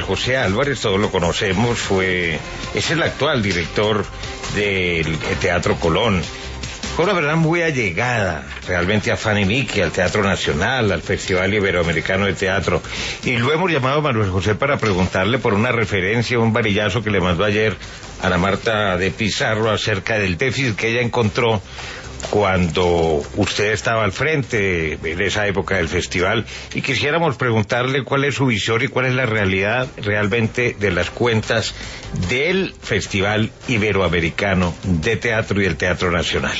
Manuel José Álvarez, todos lo conocemos, es el actual director del Teatro Colón. Fue una verdad muy allegada realmente a Fanny Mickey, al Teatro Nacional, al Festival Iberoamericano de Teatro. Y lo hemos llamado a Manuel José para preguntarle por una referencia, un varillazo que le mandó ayer a Ana Marta de Pizarro acerca del déficit que ella encontró cuando usted estaba al frente en esa época del festival, y quisiéramos preguntarle cuál es su visión y cuál es la realidad realmente de las cuentas del Festival Iberoamericano de Teatro y el Teatro Nacional.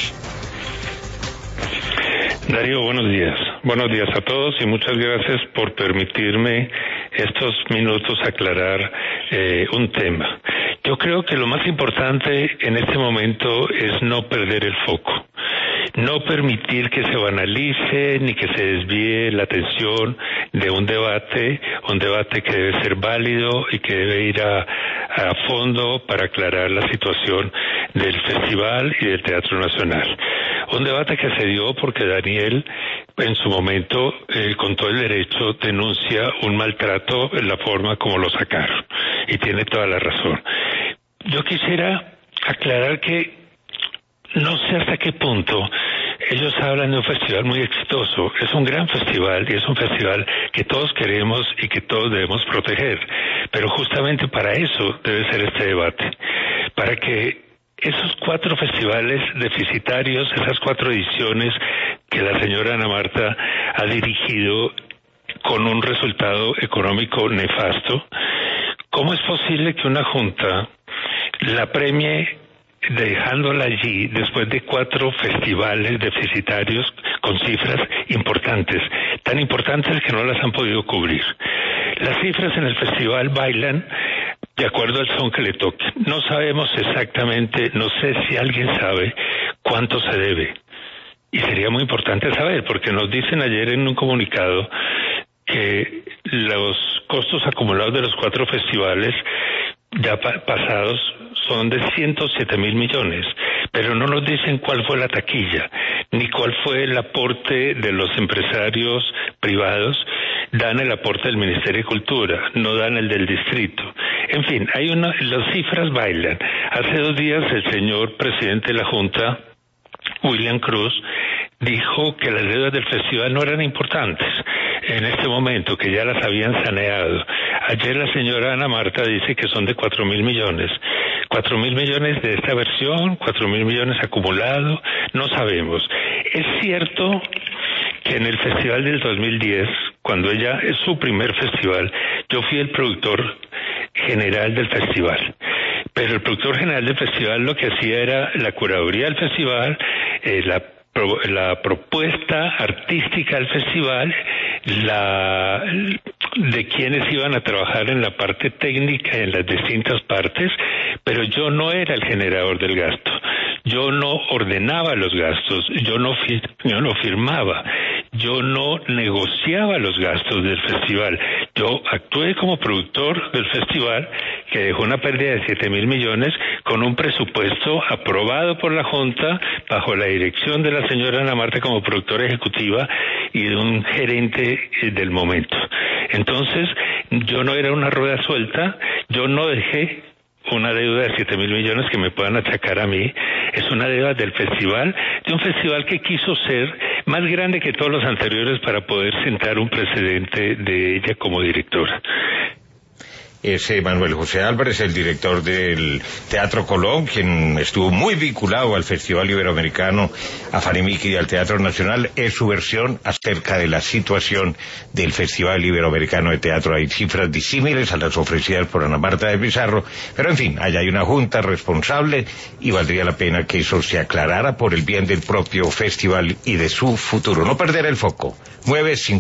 Darío, buenos días. Buenos días a todos y muchas gracias por permitirme estos minutos aclarar un tema. Yo creo que lo más importante en este momento es no perder el foco. No permitir que se banalice ni que se desvíe la atención de un debate que debe ser válido y que debe ir a fondo para aclarar la situación del festival y del Teatro Nacional. Un debate que se dio porque Daniel, en su momento, con todo el derecho, denuncia un maltrato en la forma como lo sacaron. Y tiene toda la razón. Yo quisiera aclarar que no sé hasta qué punto ellos hablan de un festival muy exitoso. Es un gran festival y es un festival que todos queremos y que todos debemos proteger. Pero justamente para eso debe ser este debate. Para que esos 4 festivales deficitarios, esas 4 ediciones que la señora Ana Marta ha dirigido con un resultado económico nefasto, ¿cómo es posible que una junta la premie dejándola allí después de 4 festivales deficitarios con cifras importantes, tan importantes que no las han podido cubrir? Las cifras en el festival bailan de acuerdo al son que le toque. No sabemos exactamente, no sé si alguien sabe cuánto se debe. Y sería muy importante saber, porque nos dicen ayer en un comunicado que los costos acumulados de los 4 festivales ya pasados son de 107.000 millones, pero no nos dicen cuál fue la taquilla, ni cuál fue el aporte de los empresarios privados. Dan el aporte del Ministerio de Cultura, no dan el del distrito. En fin, las cifras bailan. Hace 2 días el señor presidente de la Junta, William Cruz, dijo que las deudas del festival no eran importantes en este momento, que ya las habían saneado. Ayer la señora Ana Marta dice que son de 4.000 millones. 4.000 millones de esta versión, 4.000 millones acumulados, no sabemos. Es cierto que en el festival del 2010, cuando ella es su primer festival, yo fui el productor general del festival. Pero el productor general del festival lo que hacía era la curaduría del festival, la propuesta artística del festival, de quienes iban a trabajar en la parte técnica en las distintas partes, pero yo no era el generador del gasto. Yo no ordenaba los gastos, yo no firmaba, yo no negociaba los gastos del festival. Yo actué como productor del festival, que dejó una pérdida de 7.000 millones con un presupuesto aprobado por la Junta bajo la dirección de la señora Ana Marta como productora ejecutiva y de un gerente del momento. Entonces, yo no era una rueda suelta, yo no dejé una deuda de 7.000 millones que me puedan achacar a mí. Es una deuda del festival, de un festival que quiso ser más grande que todos los anteriores para poder sentar un precedente de ella como directora. Es Manuel José Álvarez, el director del Teatro Colón, quien estuvo muy vinculado al Festival Iberoamericano, a Fanny Mickey y al Teatro Nacional. Es su versión acerca de la situación del Festival Iberoamericano de Teatro. Hay cifras disímiles a las ofrecidas por Ana Marta de Pizarro, pero en fin, allá hay una junta responsable y valdría la pena que eso se aclarara por el bien del propio festival y de su futuro. No perder el foco. 9:50